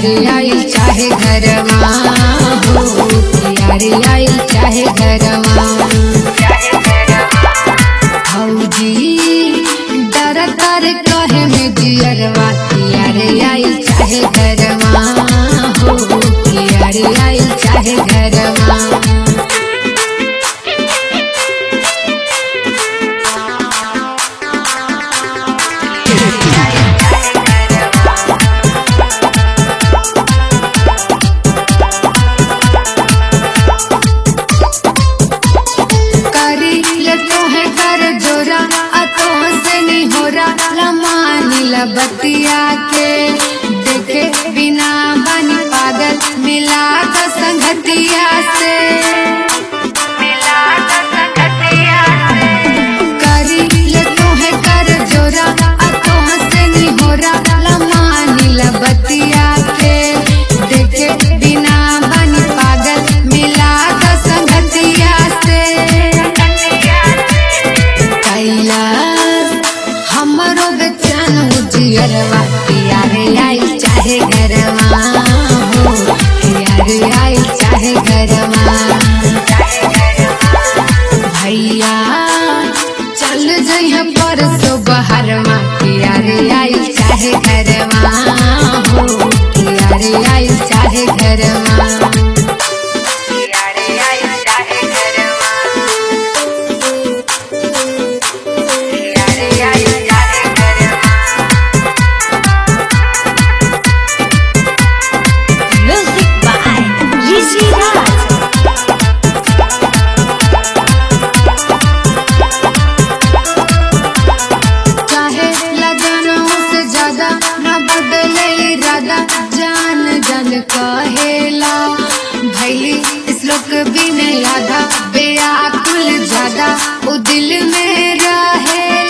यार आइल चाहे घरवा हो, यार आइल चाहे घरवा। भौजी डर तर कहे में जियरवा, यार आइल चाहे घरवा हो, यार आइल चाहे घरवा। बतिया के देखे बिना बनी पागल, मिला तो संगतिया से, मिला तो संगतिया से। करी ले तो है कर जोरा तो से नहीं हो रहा, लमानी ला बतिया के देखे बिना बनी पागल, मिला तो संगतिया से। कैलाश हमरो बेचैन जियरवा, यार आइल चाहे घरवा हो, यार आइल चाहे घरवा। भैया चल जइह परसों बहरवा, यार आइल चाहे घरवा हो, यार आइल चाहे घरवा। कहेला भैली इस लोक भी नहीं आधा, बेआकुल ज्यादा वो दिल में रहे।